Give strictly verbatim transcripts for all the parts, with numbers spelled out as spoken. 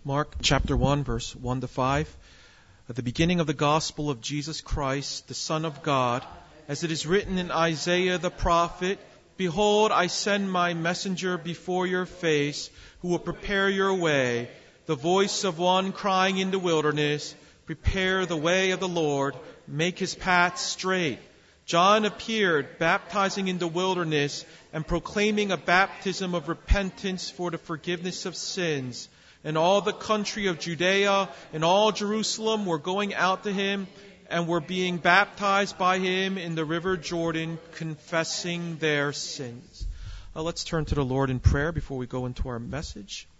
Mark chapter one, verse one to five. At the beginning of the gospel of Jesus Christ, the Son of God, as it is written in Isaiah the prophet, "Behold, I send my messenger before your face, who will prepare your way. The voice of one crying in the wilderness, prepare the way of the Lord, make his path straight." John appeared, baptizing in the wilderness and proclaiming a baptism of repentance for the forgiveness of sins. And all the country of Judea and all Jerusalem were going out to him and were being baptized by him in the river Jordan, confessing their sins. Uh, let's turn to the Lord in prayer before we go into our message.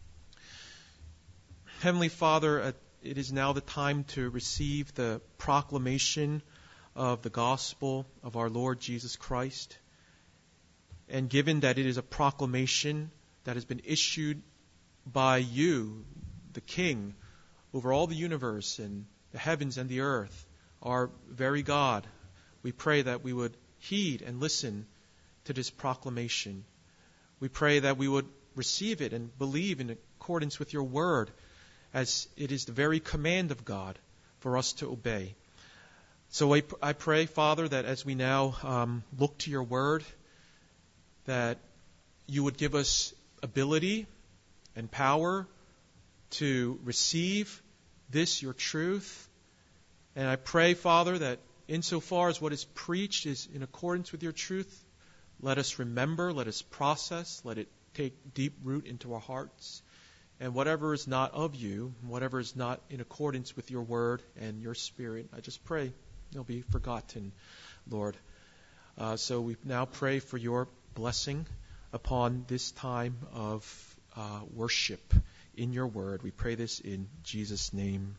Heavenly Father, uh, it is now the time to receive the proclamation of the gospel of our Lord Jesus Christ. And given that it is a proclamation that has been issued by you, the King, over all the universe and the heavens and the earth, our very God, we pray that we would heed and listen to this proclamation. We pray that we would receive it and believe in accordance with your word, as it is the very command of God for us to obey. So I, I pray, Father, that as we now um, look to your word, that you would give us ability and power to receive this, your truth. And I pray, Father, that insofar as what is preached is in accordance with your truth, let us remember, let us process, let it take deep root into our hearts. And whatever is not of you, whatever is not in accordance with your word and your spirit, I just pray it'll be forgotten, Lord. Uh, so we now pray for your blessing upon this time of Uh, worship in your word. We pray this in Jesus' name.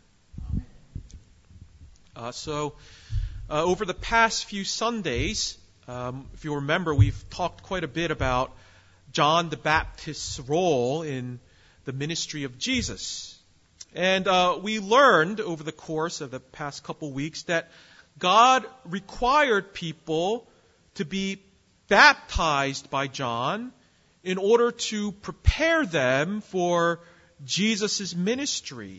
Uh, so, uh, over the past few Sundays, um, if you remember, we've talked quite a bit about John the Baptist's role in the ministry of Jesus. And uh, we learned over the course of the past couple weeks that God required people to be baptized by John in order to prepare them for Jesus' ministry.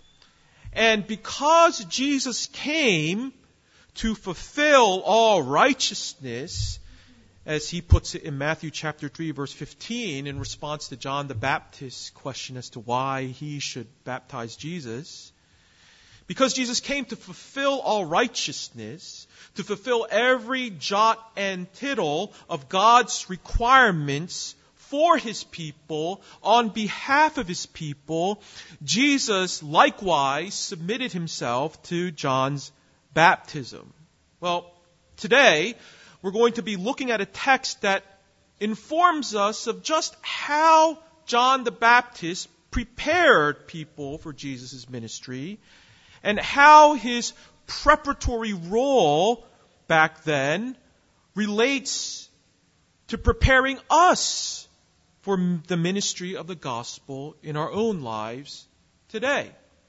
And because Jesus came to fulfill all righteousness, as he puts it in Matthew chapter three, verse fifteen, in response to John the Baptist's question as to why he should baptize Jesus, because Jesus came to fulfill all righteousness, to fulfill every jot and tittle of God's requirements for his people, on behalf of his people, Jesus likewise submitted himself to John's baptism. Well, today we're going to be looking at a text that informs us of just how John the Baptist prepared people for Jesus' ministry and how his preparatory role back then relates to preparing us for the ministry of the gospel in our own lives today.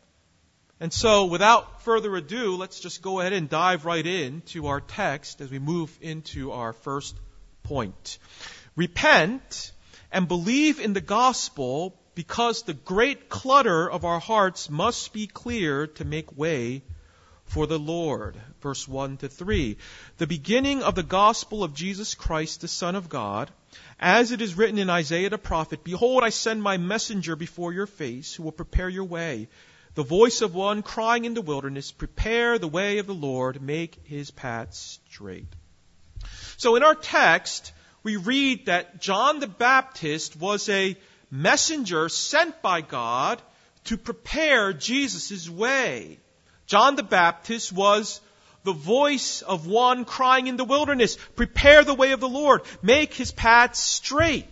And so, without further ado, let's just go ahead and dive right into our text as we move into our first point. Repent and believe in the gospel, because the great clutter of our hearts must be cleared to make way for the Lord. Verse one to three. The beginning of the gospel of Jesus Christ, the Son of God, as it is written in Isaiah the prophet, "Behold, I send my messenger before your face, who will prepare your way. The voice of one crying in the wilderness, prepare the way of the Lord, make his path straight." So in our text, we read that John the Baptist was a messenger sent by God to prepare Jesus' way. John the Baptist was the voice of one crying in the wilderness, "Prepare the way of the Lord, make his path straight."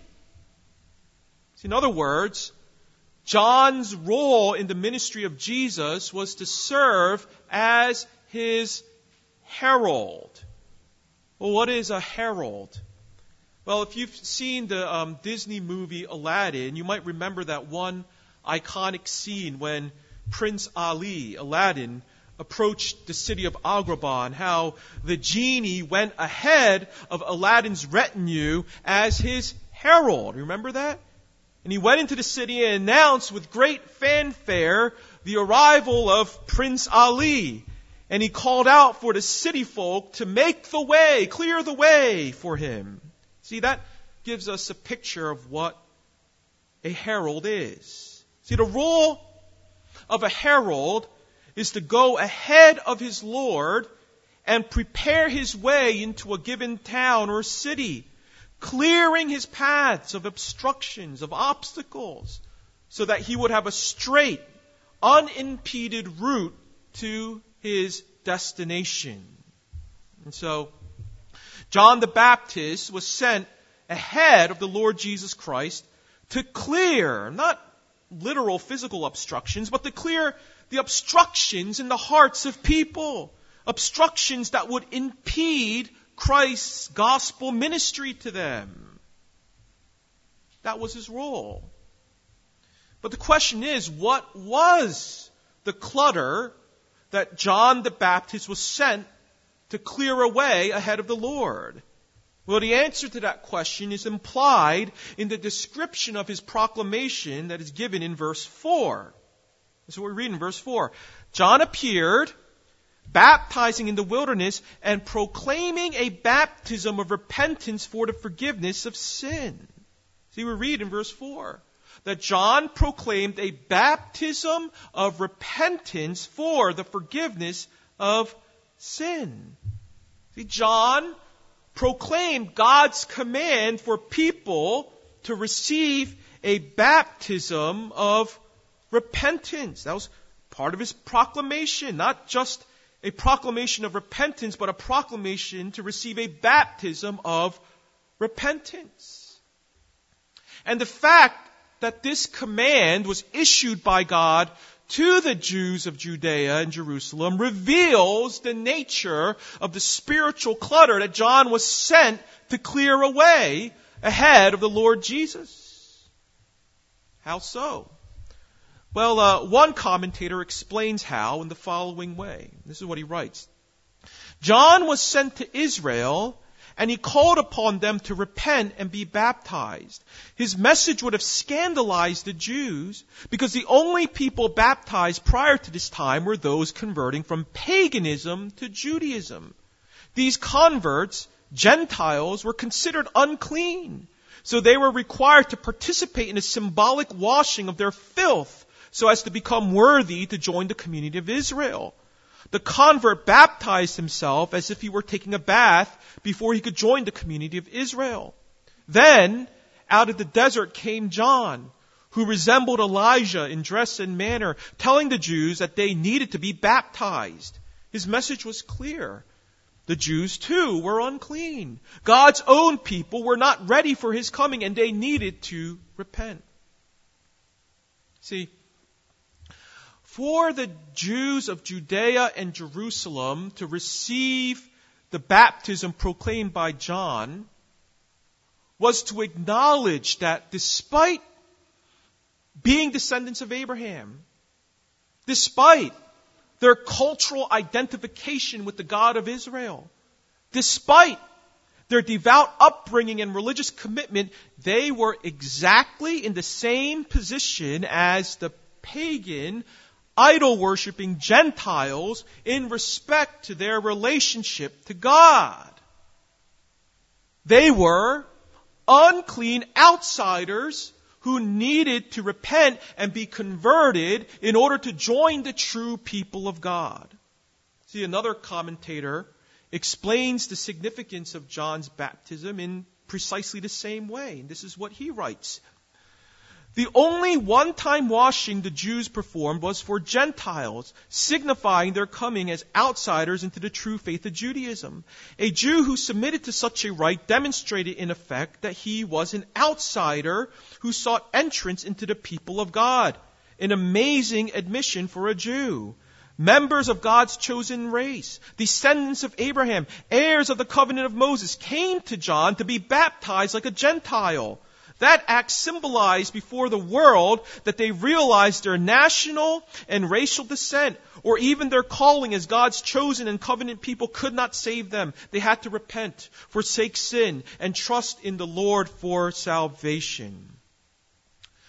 In other words, John's role in the ministry of Jesus was to serve as his herald. Well, what is a herald? Well, if you've seen the um, Disney movie Aladdin, you might remember that one iconic scene when Prince Ali, Aladdin, approached the city of Agrabah, and how the genie went ahead of Aladdin's retinue as his herald. Remember that? And he went into the city and announced with great fanfare the arrival of Prince Ali. And he called out for the city folk to make the way, clear the way for him. See, that gives us a picture of what a herald is. See, the role of a herald is to go ahead of his Lord and prepare his way into a given town or city, clearing his paths of obstructions, of obstacles, so that he would have a straight, unimpeded route to his destination. And so, John the Baptist was sent ahead of the Lord Jesus Christ to clear, not literal physical obstructions, but to clear the obstructions in the hearts of people. Obstructions that would impede Christ's gospel ministry to them. That was his role. But the question is, what was the clutter that John the Baptist was sent to clear away ahead of the Lord? Well, the answer to that question is implied in the description of his proclamation that is given in verse four. That's what we read in verse four. John appeared, baptizing in the wilderness and proclaiming a baptism of repentance for the forgiveness of sin. See, we read in verse four that John proclaimed a baptism of repentance for the forgiveness of sin. See, John proclaimed God's command for people to receive a baptism of repentance. That was part of his proclamation, not just a proclamation of repentance, but a proclamation to receive a baptism of repentance. And the fact that this command was issued by God to the Jews of Judea and Jerusalem reveals the nature of the spiritual clutter that John was sent to clear away ahead of the Lord Jesus. How so? Well, uh, one commentator explains how in the following way. This is what he writes. John was sent to Israel, and he called upon them to repent and be baptized. His message would have scandalized the Jews because the only people baptized prior to this time were those converting from paganism to Judaism. These converts, Gentiles, were considered unclean, so they were required to participate in a symbolic washing of their filth so as to become worthy to join the community of Israel. The convert baptized himself as if he were taking a bath before he could join the community of Israel. Then, out of the desert came John, who resembled Elijah in dress and manner, telling the Jews that they needed to be baptized. His message was clear. The Jews, too, were unclean. God's own people were not ready for his coming, and they needed to repent. See, for the Jews of Judea and Jerusalem to receive the baptism proclaimed by John was to acknowledge that despite being descendants of Abraham, despite their cultural identification with the God of Israel, despite their devout upbringing and religious commitment, they were exactly in the same position as the pagan, idol-worshipping Gentiles in respect to their relationship to God. They were unclean outsiders who needed to repent and be converted in order to join the true people of God. See, another commentator explains the significance of John's baptism in precisely the same way. And this is what he writes. The only one-time washing the Jews performed was for Gentiles, signifying their coming as outsiders into the true faith of Judaism. A Jew who submitted to such a rite demonstrated in effect that he was an outsider who sought entrance into the people of God. An amazing admission for a Jew. Members of God's chosen race, descendants of Abraham, heirs of the covenant of Moses, came to John to be baptized like a Gentile. That act symbolized before the world that they realized their national and racial descent, or even their calling as God's chosen and covenant people, could not save them. They had to repent, forsake sin, and trust in the Lord for salvation.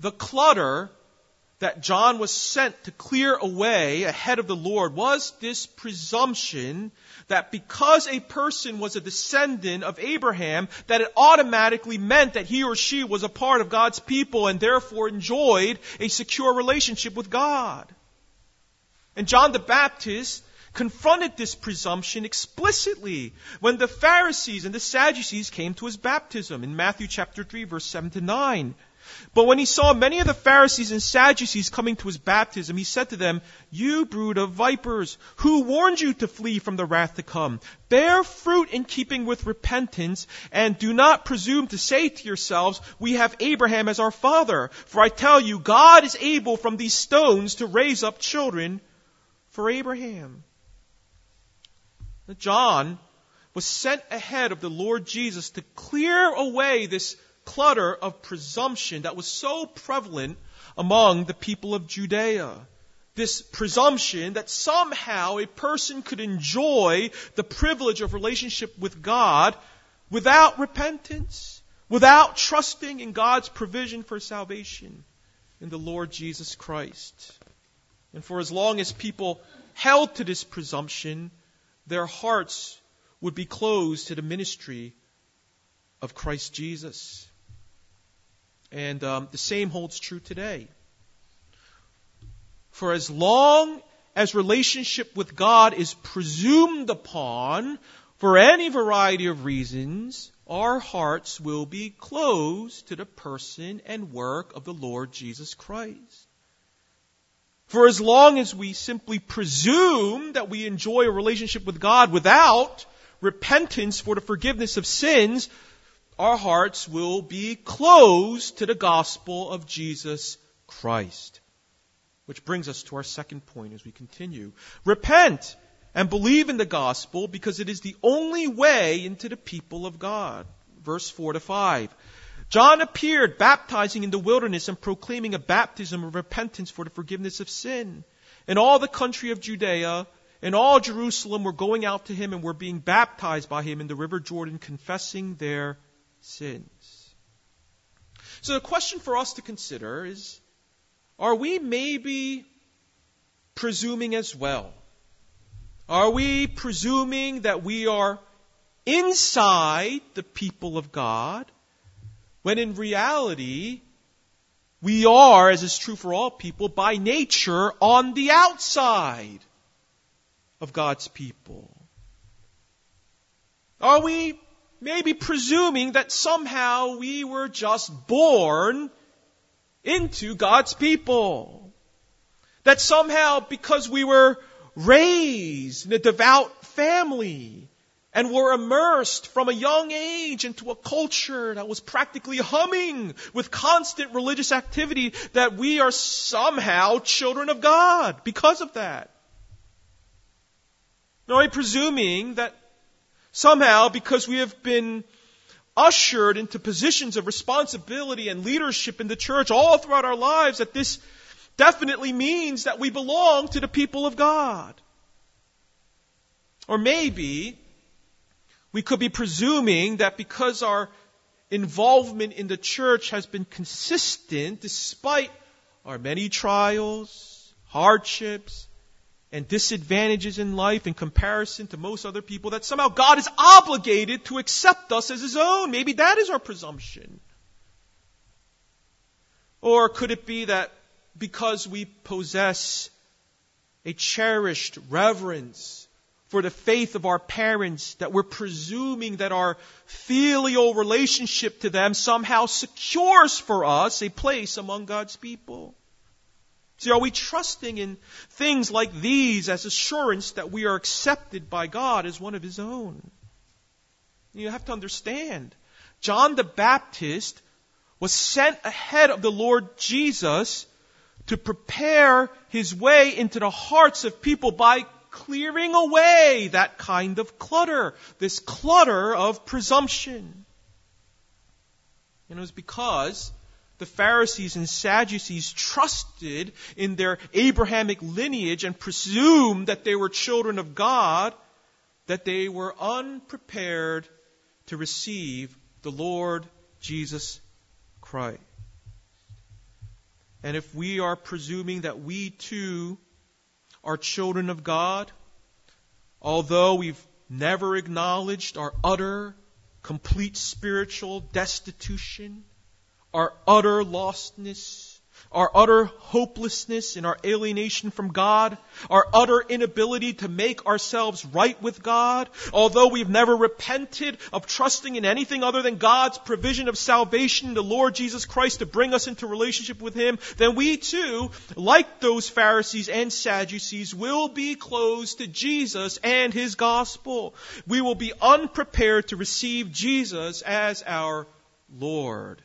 The clutter that John was sent to clear away ahead of the Lord was this presumption that because a person was a descendant of Abraham, that it automatically meant that he or she was a part of God's people and therefore enjoyed a secure relationship with God. And John the Baptist confronted this presumption explicitly when the Pharisees and the Sadducees came to his baptism in Matthew chapter three, verse seven to nine. But when he saw many of the Pharisees and Sadducees coming to his baptism, he said to them, "You brood of vipers, who warned you to flee from the wrath to come? Bear fruit in keeping with repentance, and do not presume to say to yourselves, 'We have Abraham as our father.' For I tell you, God is able from these stones to raise up children for Abraham." John was sent ahead of the Lord Jesus to clear away this clutter of presumption that was so prevalent among the people of Judea. This presumption that somehow a person could enjoy the privilege of relationship with God without repentance, without trusting in God's provision for salvation in the Lord Jesus Christ. And for as long as people held to this presumption, their hearts would be closed to the ministry of Christ Jesus. And um, the same holds true today. For as long as relationship with God is presumed upon for any variety of reasons, our hearts will be closed to the person and work of the Lord Jesus Christ. For as long as we simply presume that we enjoy a relationship with God without repentance for the forgiveness of sins, our hearts will be closed to the gospel of Jesus Christ. Which brings us to our second point as we continue. Repent and believe in the gospel because it is the only way into the people of God. Verse four to five. John appeared baptizing in the wilderness and proclaiming a baptism of repentance for the forgiveness of sin. And all the country of Judea and all Jerusalem were going out to him and were being baptized by him in the river Jordan, confessing their sins. So the question for us to consider is, are we maybe presuming as well? Are we presuming that we are inside the people of God, when in reality, we are, as is true for all people, by nature on the outside of God's people? Are we maybe presuming that somehow we were just born into God's people? That somehow because we were raised in a devout family and were immersed from a young age into a culture that was practically humming with constant religious activity, that we are somehow children of God because of that? Are we presuming that somehow, because we have been ushered into positions of responsibility and leadership in the church all throughout our lives, that this definitely means that we belong to the people of God? Or maybe we could be presuming that because our involvement in the church has been consistent despite our many trials, hardships, and disadvantages in life in comparison to most other people, that somehow God is obligated to accept us as His own. Maybe that is our presumption. Or could it be that because we possess a cherished reverence for the faith of our parents, that we're presuming that our filial relationship to them somehow secures for us a place among God's people? See, are we trusting in things like these as assurance that we are accepted by God as one of His own? You have to understand, John the Baptist was sent ahead of the Lord Jesus to prepare His way into the hearts of people by clearing away that kind of clutter, this clutter of presumption. And it was because the Pharisees and Sadducees trusted in their Abrahamic lineage and presumed that they were children of God, that they were unprepared to receive the Lord Jesus Christ. And if we are presuming that we too are children of God, although we've never acknowledged our utter, complete spiritual destitution, our utter lostness, our utter hopelessness and our alienation from God, our utter inability to make ourselves right with God, although we've never repented of trusting in anything other than God's provision of salvation in the Lord Jesus Christ to bring us into relationship with Him, then we too, like those Pharisees and Sadducees, will be closed to Jesus and His gospel. We will be unprepared to receive Jesus as our Lord.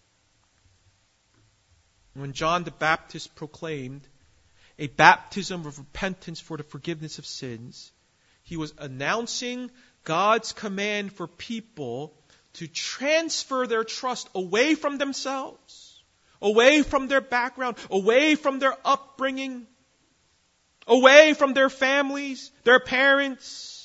When John the Baptist proclaimed a baptism of repentance for the forgiveness of sins, he was announcing God's command for people to transfer their trust away from themselves, away from their background, away from their upbringing, away from their families, their parents,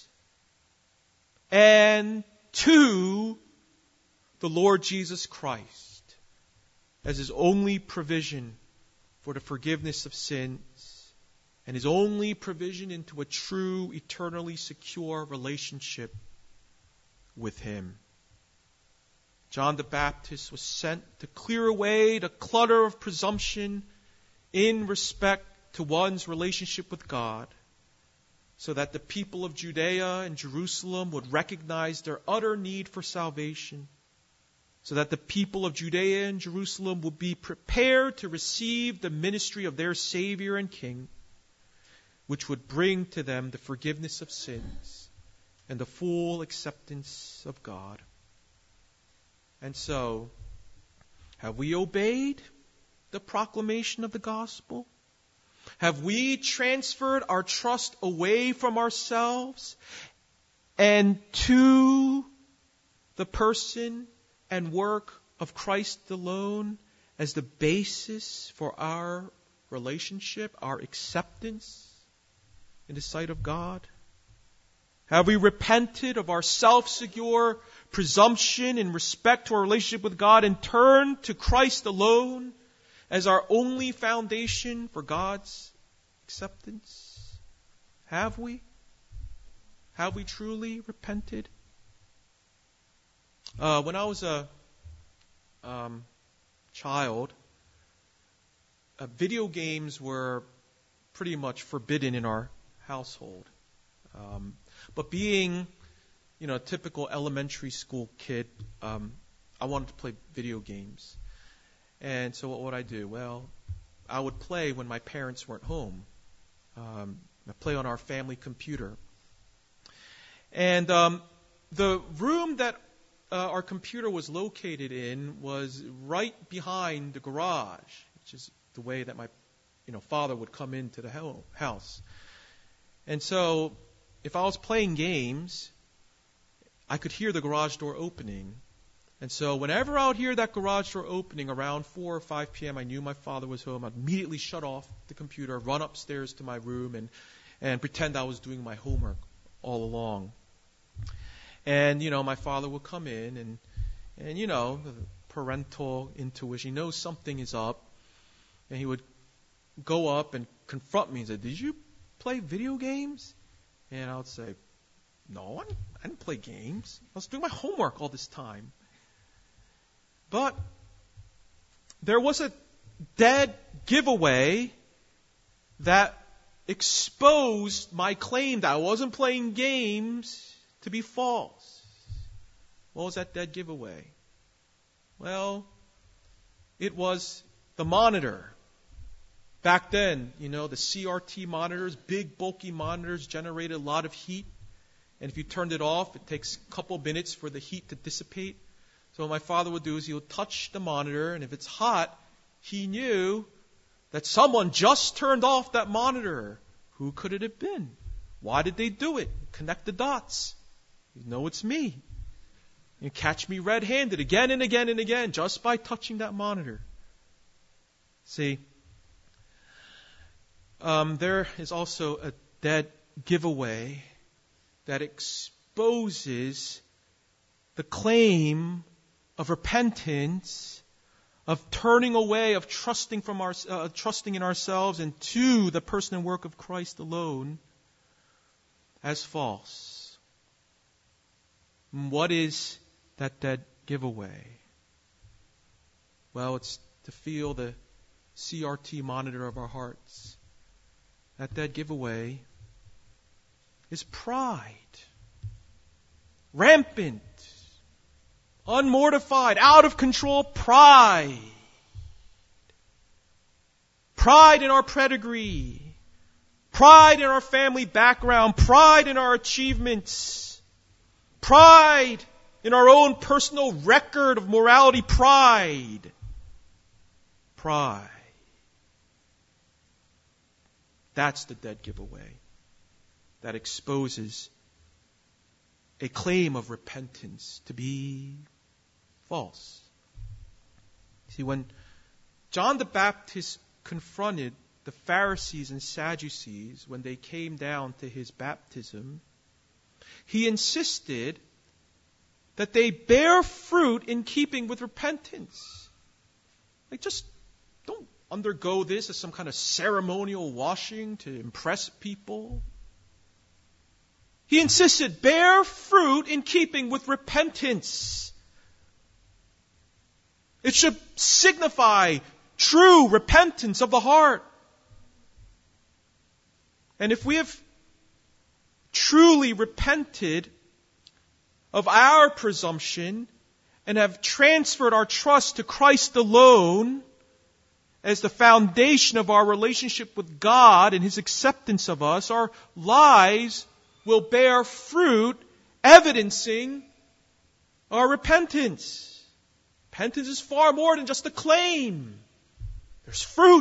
and to the Lord Jesus Christ as His only provision for the forgiveness of sins and His only provision into a true, eternally secure relationship with Him. John the Baptist was sent to clear away the clutter of presumption in respect to one's relationship with God, so that the people of Judea and Jerusalem would recognize their utter need for salvation, so that the people of Judea and Jerusalem would be prepared to receive the ministry of their Savior and King, which would bring to them the forgiveness of sins and the full acceptance of God. And so, have we obeyed the proclamation of the gospel? Have we transferred our trust away from ourselves and to the person and work of Christ alone as the basis for our relationship, our acceptance in the sight of God? Have we repented of our self-secure presumption in respect to our relationship with God and turned to Christ alone as our only foundation for God's acceptance? Have we? Have we truly repented? Uh, when I was a um, child, uh, video games were pretty much forbidden in our household. Um, but being, you know, a typical elementary school kid, um, I wanted to play video games. And so what would I do? Well, I would play when my parents weren't home. Um, I play on our family computer. And um, the room that uh, our computer was located in was right behind the garage, which is the way that my, you know, father would come into the house. And so, if I was playing games, I could hear the garage door opening. And so, whenever I would hear that garage door opening around four or five p.m., I knew my father was home. I'd immediately shut off the computer, run upstairs to my room, and and pretend I was doing my homework all along. And, you know, my father would come in, and, and you know, the parental intuition, he knows something is up. And he would go up and confront me and say, "Did you play video games?" And I would say, "No, I didn't, I didn't play games. I was doing my homework all this time." But there was a dead giveaway that exposed my claim that I wasn't playing games to be false. What was that dead giveaway? Well, it was the monitor. Back then, you know, the C R T monitors, big bulky monitors, generated a lot of heat. And if you turned it off, it takes a couple minutes for the heat to dissipate. So what my father would do is he would touch the monitor, and if it's hot, he knew that someone just turned off that monitor. Who could it have been? Why did they do it? Connect the dots. You know it's me. You catch me red-handed again and again and again just by touching that monitor. See, um, there is also a dead giveaway that exposes the claim of repentance of turning away, of trusting from our, uh, trusting in ourselves and to the person and work of Christ alone as false. And what is that dead giveaway? Well, it's to feel the C R T monitor of our hearts. That dead giveaway is pride. Rampant, unmortified, out of control pride. Pride in our pedigree. Pride in our family background. Pride in our achievements. Pride in our own personal record of morality. Pride. Pride. That's the dead giveaway that exposes a claim of repentance to be false. See, when John the Baptist confronted the Pharisees and Sadducees when they came down to his baptism, he insisted that they bear fruit in keeping with repentance. Like, just don't undergo this as some kind of ceremonial washing to impress people. He insisted, bear fruit in keeping with repentance. It should signify true repentance of the heart. And if we have truly repented of our presumption and have transferred our trust to Christ alone as the foundation of our relationship with God and His acceptance of us, our lives will bear fruit evidencing our repentance. Repentance is far more than just a claim. There's fruit,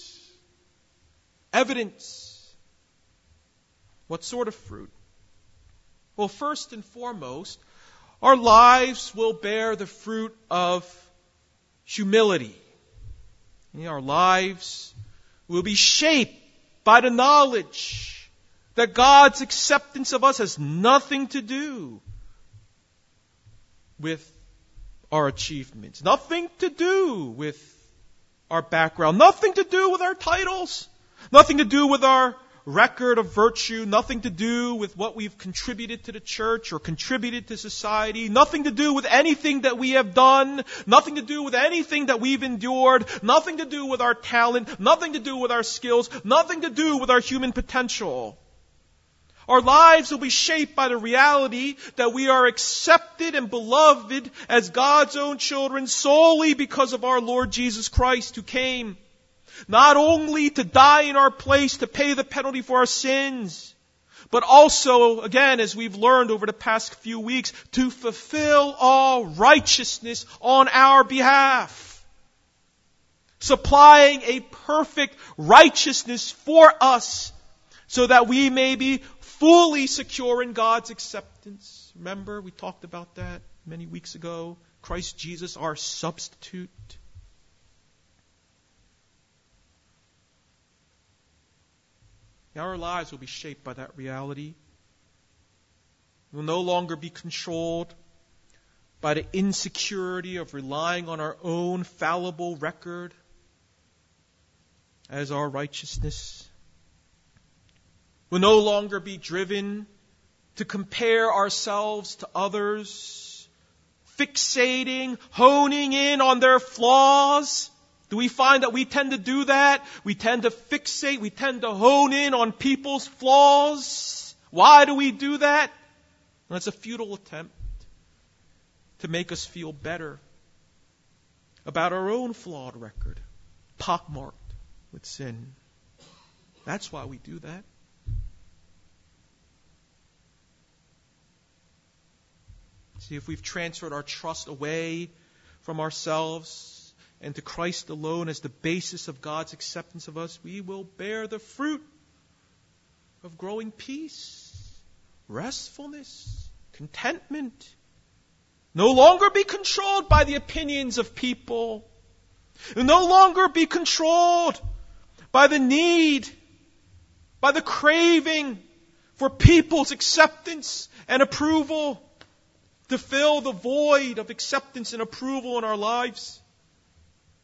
evidence. What sort of fruit? Well, first and foremost, our lives will bear the fruit of humility. Our lives will be shaped by the knowledge that God's acceptance of us has nothing to do with our achievements, nothing to do with our background, nothing to do with our titles, nothing to do with our record of virtue, nothing to do with what we've contributed to the church or contributed to society, nothing to do with anything that we have done, nothing to do with anything that we've endured, nothing to do with our talent, nothing to do with our skills, nothing to do with our human potential. Our lives will be shaped by the reality that we are accepted and beloved as God's own children solely because of our Lord Jesus Christ, who came not only to die in our place to pay the penalty for our sins, but also, again, as we've learned over the past few weeks, to fulfill all righteousness on our behalf, supplying a perfect righteousness for us so that we may be fully secure in God's acceptance. Remember, we talked about that many weeks ago. Christ Jesus, our substitute. Now our lives will be shaped by that reality. We will no longer be controlled by the insecurity of relying on our own fallible record as our righteousness. We'll no longer be driven to compare ourselves to others, fixating, honing in on their flaws. Do we find that we tend to do that? We tend to fixate, we tend to hone in on people's flaws. Why do we do that? Well, it's a futile attempt to make us feel better about our own flawed record, pockmarked with sin. That's why we do that. See, if we've transferred our trust away from ourselves and to Christ alone as the basis of God's acceptance of us, we will bear the fruit of growing peace, restfulness, contentment. No longer be controlled by the opinions of people. No longer be controlled by the need, by the craving for people's acceptance and approval, to fill the void of acceptance and approval in our lives.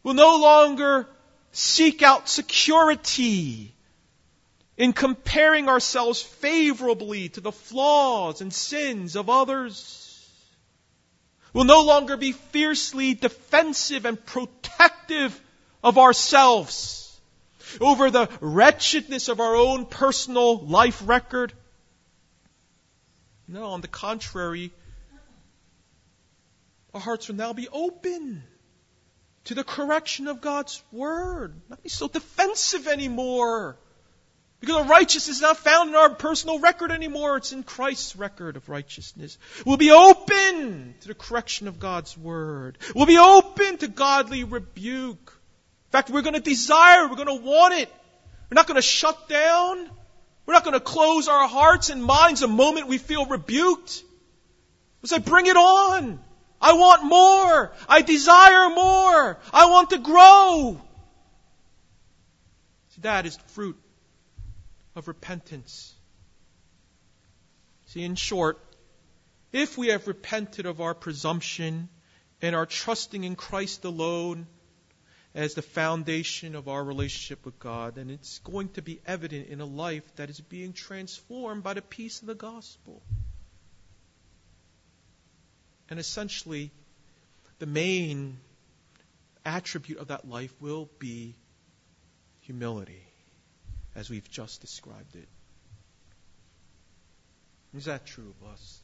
We'll no longer seek out security in comparing ourselves favorably to the flaws and sins of others. We'll no longer be fiercely defensive and protective of ourselves over the wretchedness of our own personal life record. No, on the contrary, our hearts will now be open to the correction of God's Word. Not be so defensive anymore. Because our righteousness is not found in our personal record anymore. It's in Christ's record of righteousness. We'll be open to the correction of God's Word. We'll be open to godly rebuke. In fact, we're going to desire, we're going to want it. We're not going to shut down. We're not going to close our hearts and minds the moment we feel rebuked. We'll say, bring it on. I want more. I desire more. I want to grow. See, that is the fruit of repentance. See, in short, if we have repented of our presumption and are trusting in Christ alone as the foundation of our relationship with God, then it's going to be evident in a life that is being transformed by the peace of the gospel. And essentially, the main attribute of that life will be humility, as we've just described it. Is that true of us?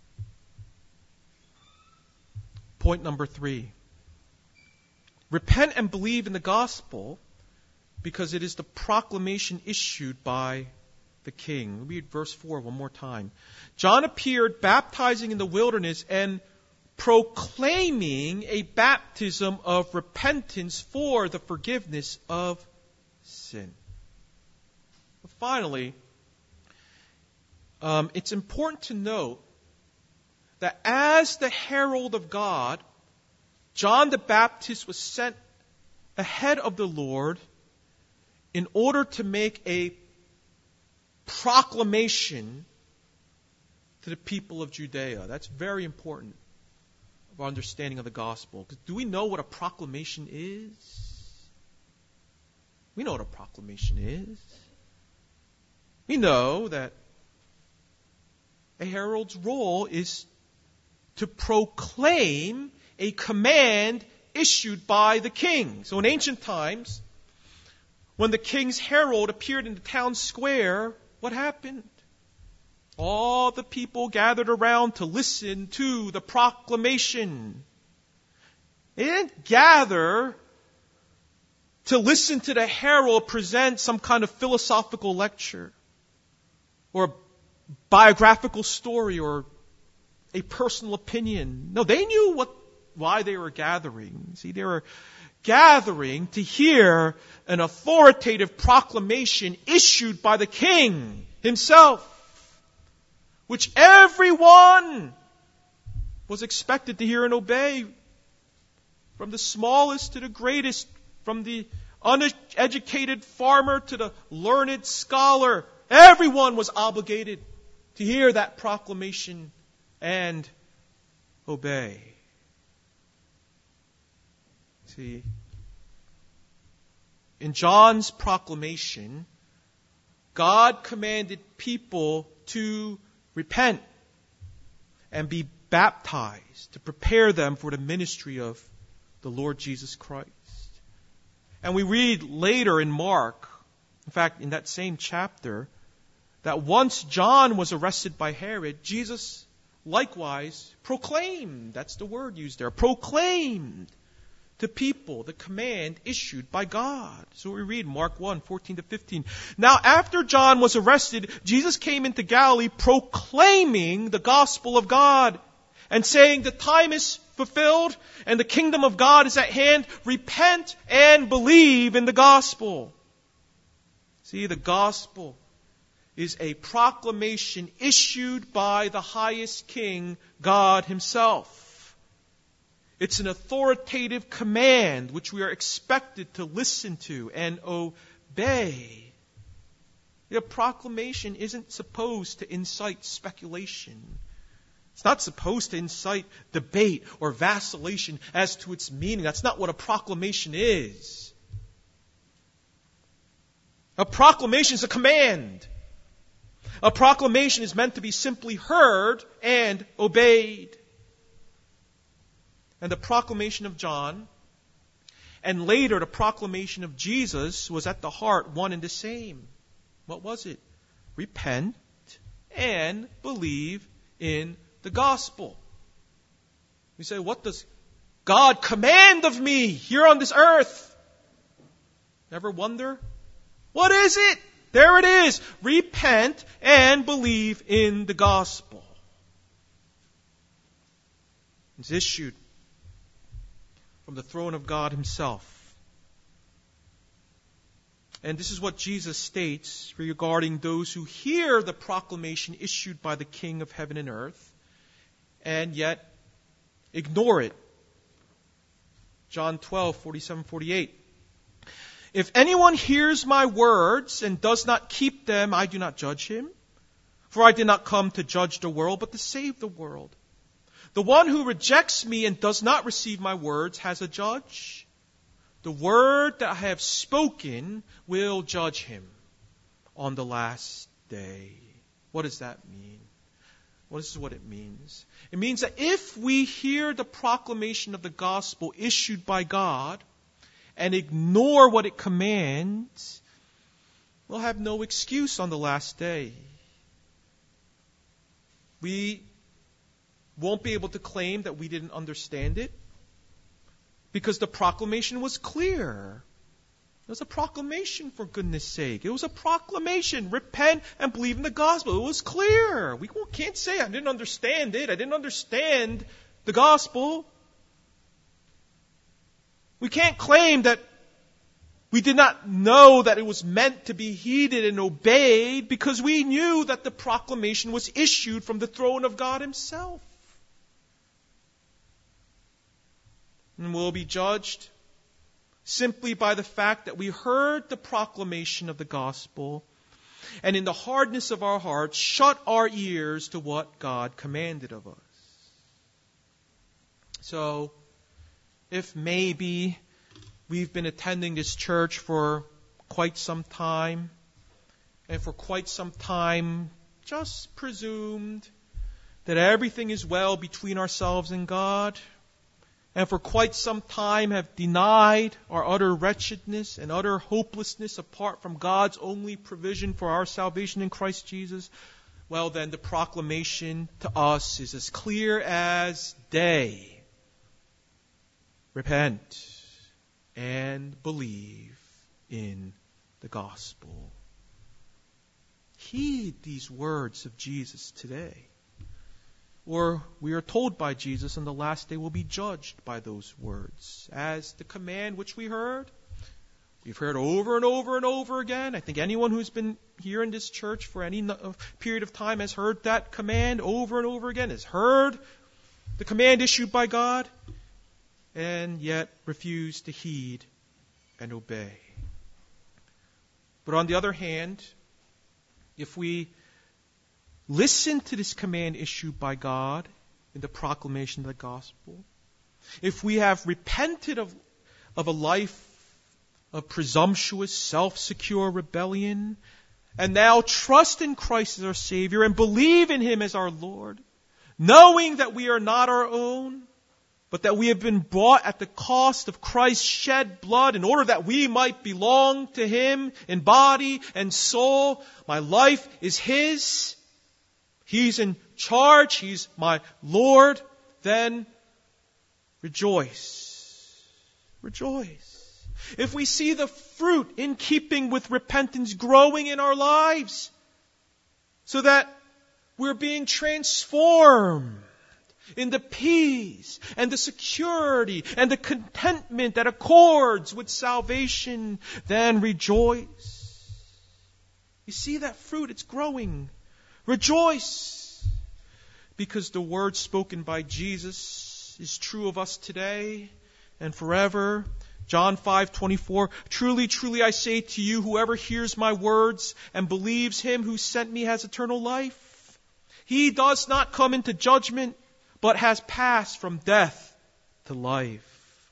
Point number three. Repent and believe in the gospel because it is the proclamation issued by the king. Read verse four one more time. John appeared baptizing in the wilderness and proclaiming a baptism of repentance for the forgiveness of sin. But finally, um, it's important to note that as the herald of God, John the Baptist was sent ahead of the Lord in order to make a proclamation to the people of Judea. That's very important of our understanding of the gospel. Do we know what a proclamation is? We know what a proclamation is. We know that a herald's role is to proclaim a command issued by the king. So in ancient times, when the king's herald appeared in the town square, what happened? All the people gathered around to listen to the proclamation. They didn't gather to listen to the herald present some kind of philosophical lecture or a biographical story or a personal opinion. No, they knew what why they were gathering. See, they were gathering to hear an authoritative proclamation issued by the king himself, which everyone was expected to hear and obey, from the smallest to the greatest, from the uneducated farmer to the learned scholar. Everyone was obligated to hear that proclamation and obey. See, in John's proclamation, God commanded people to repent and be baptized to prepare them for the ministry of the Lord Jesus Christ. And we read later in Mark, in fact, in that same chapter, that once John was arrested by Herod, Jesus likewise proclaimed, that's the word used there, proclaimed to people the command issued by God. So we read Mark one, fourteen to fifteen. Now after John was arrested, Jesus came into Galilee proclaiming the gospel of God and saying, the time is fulfilled and the kingdom of God is at hand. Repent and believe in the gospel. See, the gospel is a proclamation issued by the highest king, God himself. It's an authoritative command which we are expected to listen to and obey. The proclamation isn't supposed to incite speculation It's not supposed to incite debate or vacillation as to its meaning. That's not what a proclamation is. A proclamation is a command. A proclamation is meant to be simply heard and obeyed. And the proclamation of John, and later the proclamation of Jesus, was at the heart one and the same. What was it? Repent and believe in the gospel. We say, what does God command of me here on this earth? Ever wonder? What is it? There it is. Repent and believe in the gospel. It's issued from the throne of God Himself. And this is what Jesus states regarding those who hear the proclamation issued by the King of heaven and earth and yet ignore it. John twelve, forty-seven, forty-eight. If anyone hears my words and does not keep them, I do not judge him. For I did not come to judge the world, but to save the world. The one who rejects me and does not receive my words has a judge. The word that I have spoken will judge him on the last day. What does that mean? Well, this is what it means. It means that if we hear the proclamation of the gospel issued by God and ignore what it commands, we'll have no excuse on the last day. We won't be able to claim that we didn't understand it because the proclamation was clear. It was a proclamation, for goodness sake. It was a proclamation. Repent and believe in the gospel. It was clear. We can't say I didn't understand it. I didn't understand the gospel. We can't claim that we did not know that it was meant to be heeded and obeyed because we knew that the proclamation was issued from the throne of God Himself. And we'll be judged simply by the fact that we heard the proclamation of the gospel and in the hardness of our hearts shut our ears to what God commanded of us. So, if maybe we've been attending this church for quite some time, and for quite some time just presumed that everything is well between ourselves and God, and for quite some time have denied our utter wretchedness and utter hopelessness apart from God's only provision for our salvation in Christ Jesus, well then the proclamation to us is as clear as day. Repent and believe in the gospel. Heed these words of Jesus today. Or we are told by Jesus on the last day we'll be judged by those words. As the command which we heard, we've heard over and over and over again. I think anyone who's been here in this church for any period of time has heard that command over and over again, has heard the command issued by God, and yet refused to heed and obey. But on the other hand, if we listen to this command issued by God in the proclamation of the gospel, if we have repented of, of a life of presumptuous, self-secure rebellion, and now trust in Christ as our Savior and believe in Him as our Lord, knowing that we are not our own, but that we have been bought at the cost of Christ's shed blood in order that we might belong to Him in body and soul. My life is His. He's in charge. He's my Lord. Then rejoice. Rejoice. If we see the fruit in keeping with repentance growing in our lives, so that we're being transformed in the peace and the security and the contentment that accords with salvation, then rejoice. You see that fruit, it's growing. Rejoice, because the word spoken by Jesus is true of us today and forever. John five twenty-four, truly, truly I say to you, whoever hears my words and believes Him who sent me has eternal life. He does not come into judgment, but has passed from death to life.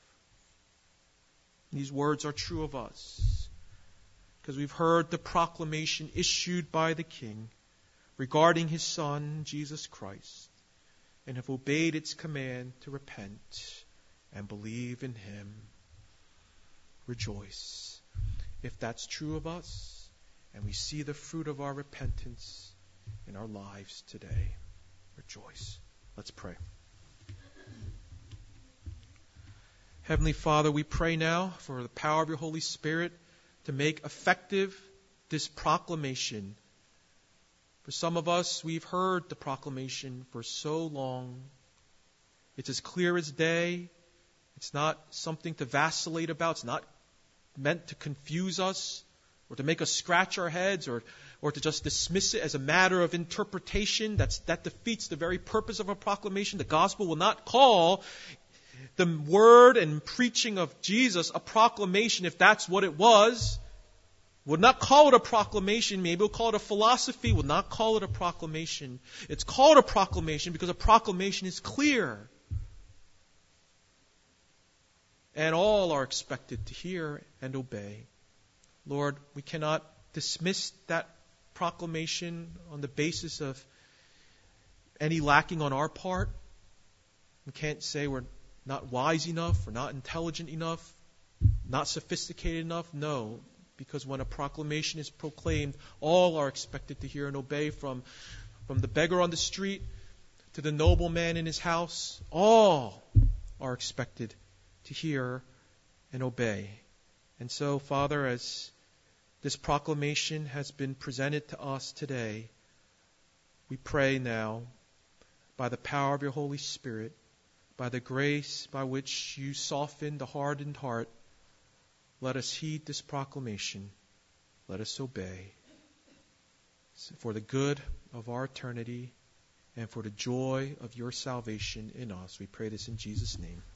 These words are true of us, because we've heard the proclamation issued by the King regarding His Son, Jesus Christ, and have obeyed its command to repent and believe in Him. Rejoice. If that's true of us, and we see the fruit of our repentance in our lives today, rejoice. Let's pray. Heavenly Father, we pray now for the power of your Holy Spirit to make effective this proclamation. For some of us, we've heard the proclamation for so long. It's as clear as day. It's not something to vacillate about. It's not meant to confuse us or to make us scratch our heads or, or to just dismiss it as a matter of interpretation. That's, that defeats the very purpose of a proclamation. The gospel will not call the word and preaching of Jesus a proclamation if that's what it was. Would not call it a proclamation. Maybe we'll call it a philosophy. Would not call it a proclamation. It's called a proclamation because a proclamation is clear. And all are expected to hear and obey. Lord, we cannot dismiss that proclamation on the basis of any lacking on our part. We can't say we're not wise enough, we're not intelligent enough, not sophisticated enough. No, because when a proclamation is proclaimed, all are expected to hear and obey, from, from the beggar on the street to the nobleman in his house. All are expected to hear and obey. And so, Father, as this proclamation has been presented to us today, we pray now, by the power of your Holy Spirit, by the grace by which you soften the hardened heart, let us heed this proclamation. Let us obey. For the good of our eternity and for the joy of your salvation in us. We pray this in Jesus' name.